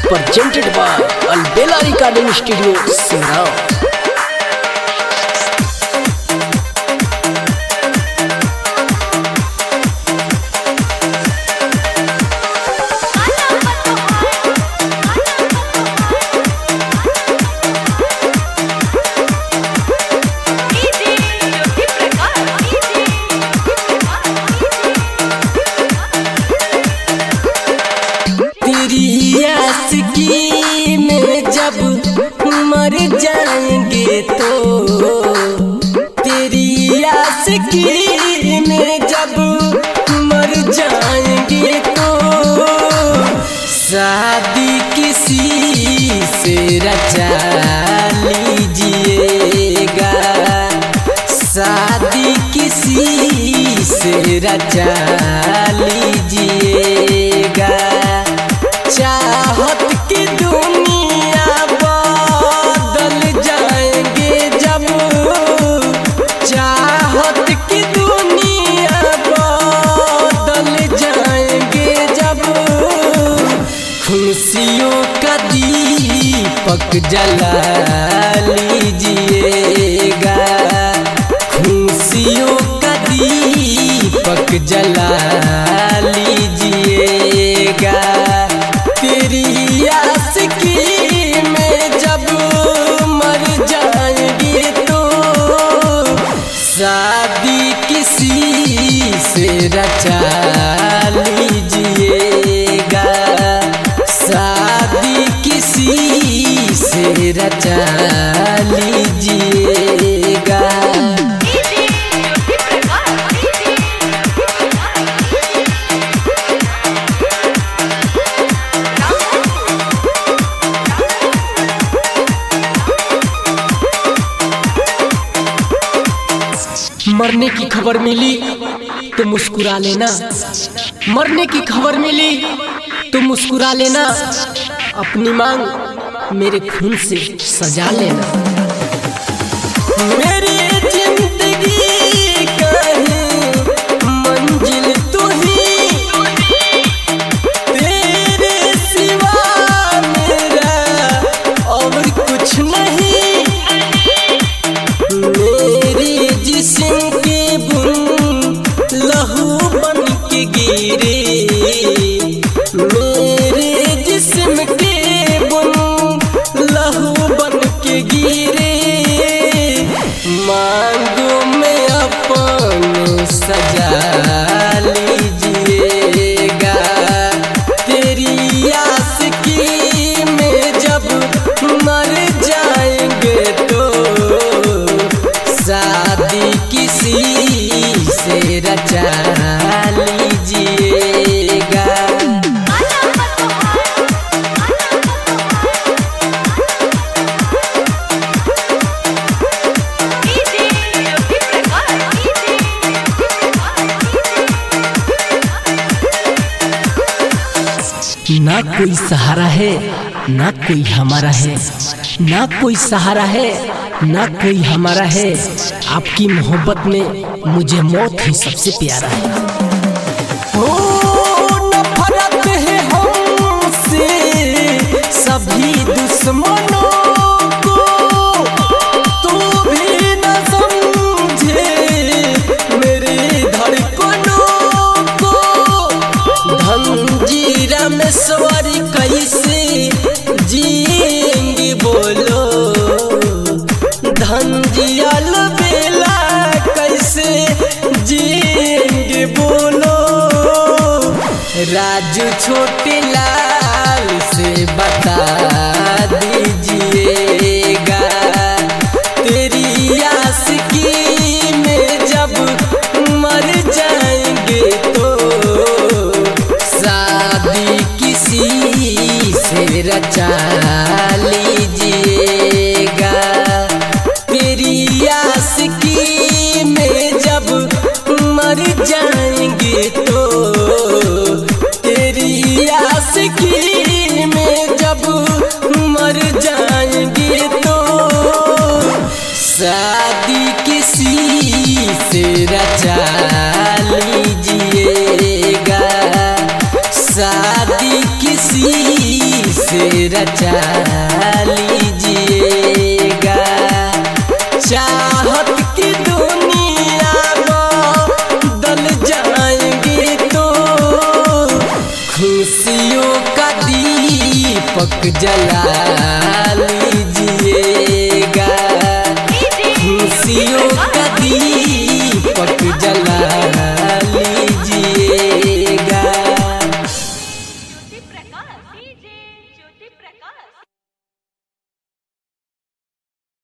presented by Albela Recording Studio, Simran. में जब मर जाएंगे तो तेरी आशिकी में जब मर जाएंगे तो शादी किसी से रचा लीजिएगा, शादी किसी से रचा लीजिएगा। चाहत की दुनिया बदल जाएंगे जब, चाहत की दुनिया बदल जाएंगे जब, खुशियों का दीपक जला लीजिएगा, खुशियों का दीपक जला लीजिएगा। तेरी आशिकी में जब मर जाएंगे तो शादी किसी से रचा लीजिएगा, शादी किसी से रचा लीजिएगा। मरने की खबर मिली तो मुस्कुरा लेना, मरने की खबर मिली तो मुस्कुरा लेना, अपनी मांग मेरे खून से सजा लेना। मेरी जिंदगी का मंजिल तू ही, तेरे सिवा मेरा और कुछ नहीं। मेरी जिस्म के बुन लहू बन के गिरे, मेरे जिस्म के बुन लहू बन के गिरे। मांगों में अपन सजा लीजिएगा, तेरी आशिकी में जब मर जाएंगे तो शादी किसी से रचा लीजिएगा। ना कोई सहारा है ना कोई हमारा है, ना कोई सहारा है ना कोई हमारा है, आपकी मोहब्बत में मुझे मौत ही सबसे प्यारा है। नफरत है हमसे सभी दुश्मनों को, तू भी न समझे मेरी धड़कनों को। धनजीरा में सवारी कैसे जिएंगे बोलो, धनजियल बेला कैसे जिएंगे बोलो। राजू छोटे लाल से बता दीजिएगा, तेरी आशिकी में जब मर जाएंगे तो शादी किसी से रचा लीजिएगा, तेरी आशिकी में जब मर जाएंगे तो, तेरी आशिकी में जब मर जाएंगे तो शादी किसी से रचा लीजिएगा, शादी शादी किसी से रचा लीजिएगा। चाहत की दुनिया बदल जाएंगी तो खुशियों का दीपक जला